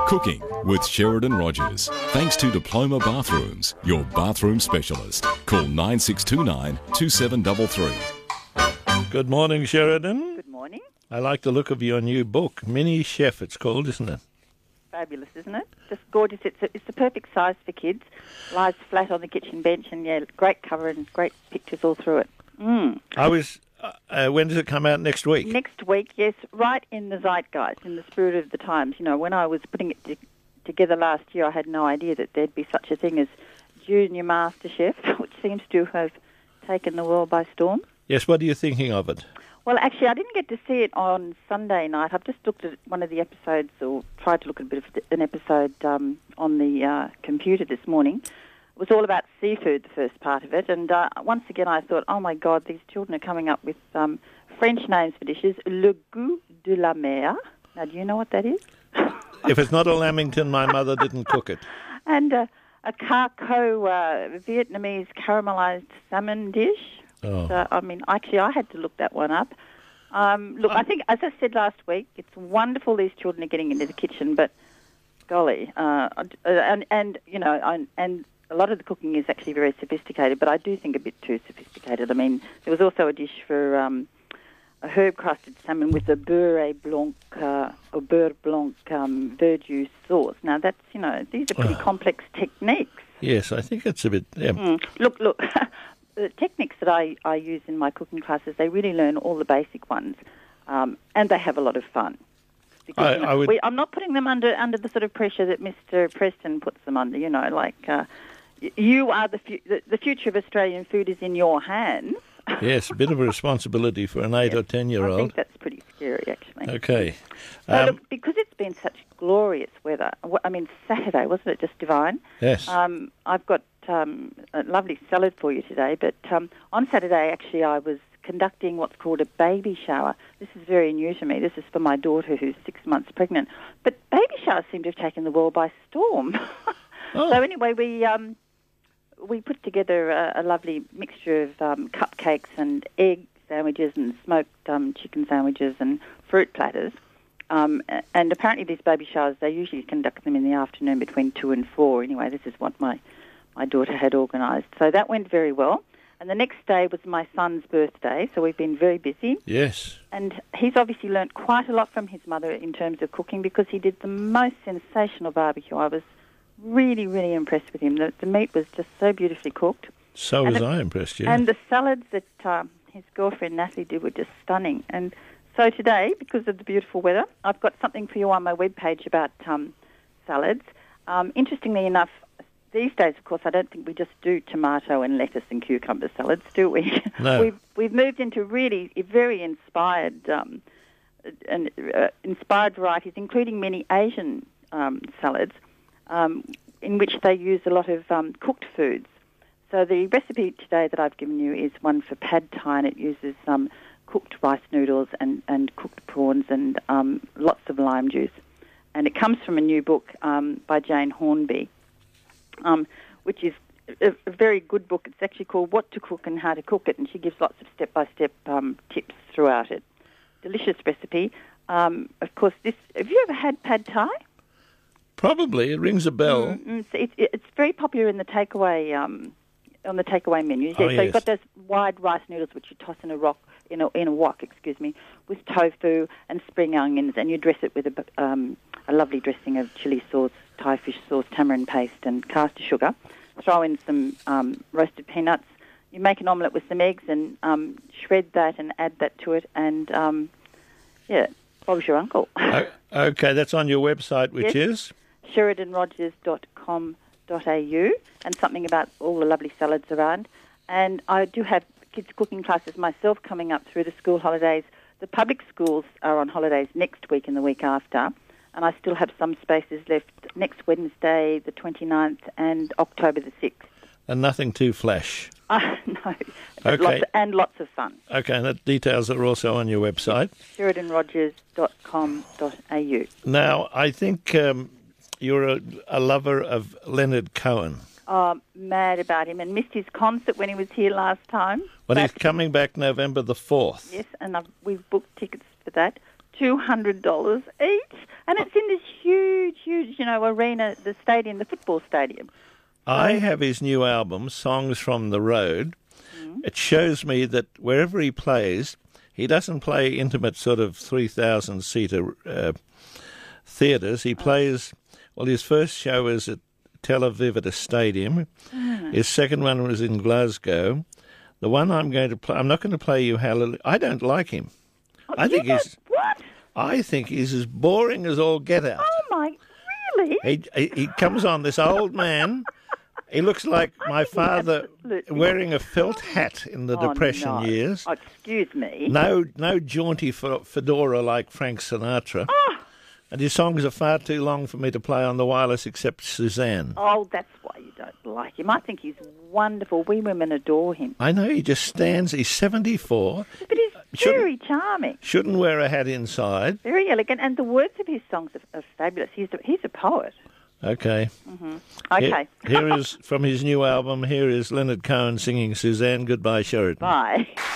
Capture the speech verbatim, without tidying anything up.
Cooking with Sheridan Rogers. Thanks to Diploma Bathrooms, your bathroom specialist. Call nine six two nine, two seven three three. Good morning, Sheridan. Good morning. I like the look of your new book, Mini Chef it's called, isn't it? Fabulous, isn't it? Just gorgeous. It's a, it's the perfect size for kids. Lies flat on the kitchen bench, and yeah, great cover and great pictures all through it. Mm. I was. Uh, when does it come out next week? Next week, yes, right in the zeitgeist, in the spirit of the times. You know, when I was putting it to, together last year, I had no idea that there'd be such a thing as Junior Master Chef, which seems to have taken the world by storm. Yes, what are you thinking of it? Well, actually, I didn't get to see it on Sunday night. I've just looked at one of the episodes, or tried to look at a bit of an episode um, on the uh, computer this morning. It was all about seafood, the first part of it, and uh, once again I thought, oh my God, these children are coming up with um, French names for dishes. Le goût de la mer. Now, do you know what that is? If it's not a lamington, my mother didn't cook it. And uh, a carco uh, Vietnamese caramelized salmon dish. Oh. So, I mean, actually, I had to look that one up. Um, look, I think, as I said last week, it's wonderful these children are getting into the kitchen, but golly, uh, and, and you know, and, and a lot of the cooking is actually very sophisticated, but I do think a bit too sophisticated. I mean, there was also a dish for um, a herb-crusted salmon with a beurre blanc, uh, or beurre blanc um, verjus sauce. Now, that's, you know, these are pretty Oh. complex techniques. Yes, I think it's a bit... Yeah. Mm. Look, look, the techniques that I, I use in my cooking classes, they really learn all the basic ones, um, and they have a lot of fun. Because, I- you know, I would- we, I'm not putting them under under the sort of pressure that Mister Preston puts them under, you know, like... Uh, You are the, fu- the the future of Australian food is in your hands. Yes, a bit of a responsibility for an eight Yes, or ten-year-old. I think that's pretty scary, actually. Okay. So Um, look, because it's been such glorious weather, wh- I mean, Saturday, wasn't it just divine? yes. Um, I've got um, a lovely salad for you today, but um, on Saturday, actually, I was conducting what's called a baby shower. This is very new to me. This is for my daughter who's six months pregnant. But baby showers seem to have taken the world by storm. Oh. So anyway, we... Um, We put together a, a lovely mixture of um, cupcakes and egg sandwiches and smoked um, chicken sandwiches and fruit platters. Um, and apparently these baby showers, they usually conduct them in the afternoon between two and four. Anyway, this is what my, my daughter had organised. So that went very well. And the next day was my son's birthday, so we've been very busy. Yes. And he's obviously learnt quite a lot from his mother in terms of cooking because he did the most sensational barbecue. I was really, really impressed with him. The, the meat was just so beautifully cooked. So And was it- I impressed, yeah. And the salads that um, his girlfriend Natalie did were just stunning. And so today, because of the beautiful weather, I've got something for you on my webpage about um, salads. Um, interestingly enough, these days, of course, I don't think we just do tomato and lettuce and cucumber salads, do we? No. we've, we've moved into really very inspired um, and uh, inspired varieties, including many Asian um, salads, Um, in which they use a lot of um, cooked foods. So the recipe today that I've given you is one for pad thai, and it uses um, cooked rice noodles and, and cooked prawns and um, lots of lime juice. And it comes from a new book um, by Jane Hornby, um, which is a, a very good book. It's actually called What to Cook and How to Cook It, and she gives lots of step-by-step um, tips throughout it. Delicious recipe. Um, of course, this. Have you ever had pad thai? Probably. It rings a bell. Mm, mm, so it, it, it's very popular in the takeaway um, on the takeaway menus. Oh, so yes. you've got those wide rice noodles which you toss in a rock in a in a wok, excuse me, with tofu and spring onions, and you dress it with a um, a lovely dressing of chili sauce, Thai fish sauce, tamarind paste, and caster sugar. Throw in some um, roasted peanuts. You make an omelette with some eggs and um, shred that and add that to it, and um, yeah, Bob's your uncle. O- okay, that's on your website, which Yes. is? sheridan rogers dot com dot a u, and something about all the lovely salads around. And I do have kids cooking classes myself coming up through the school holidays. The public schools are on holidays next week and the week after, and I still have some spaces left next Wednesday, the twenty-ninth, and October the sixth. And nothing too flash. Uh, no, Okay. lots, and lots of fun. Okay, and the details are also on your website. sheridan rogers dot com dot a u. Now, I think um, you're a, a lover of Leonard Cohen. Oh, mad about him, and missed his concert when he was here last time. Well, he's But- coming back November the fourth. Yes, and I've, we've booked tickets for that. two hundred dollars each. And it's in this huge, huge, you know, arena, the stadium, the football stadium. I have his new album, Songs from the Road. Mm. It shows me that wherever he plays, he doesn't play intimate sort of three thousand seater uh, theatres. He plays, well, his first show was at Tel Aviv at a stadium. Mm. His second one was in Glasgow. The one I'm going to play, I'm not going to play you Hallelujah. I don't like him. Oh, I think you he's. don't- What? I think he's as boring as all get out. Oh, my, really? He, he he comes on, this old man. He looks like my father absolutely- wearing a felt hat in the Oh, Depression no. years. Oh, excuse me. No, no jaunty fe- fedora like Frank Sinatra. Oh. And his songs are far too long for me to play on the wireless, except Suzanne. Oh, that's why you don't like him. I think he's wonderful. We women adore him. I know, he just stands. He's seventy-four. But he's Shouldn't- very charming, Shouldn't wear a hat inside. very elegant, and the words of his songs are, are fabulous. He's a, he's a poet. Okay. Okay. Here, here is from his new album. Here is Leonard Cohen singing Suzanne. Goodbye, Sheridan. Bye.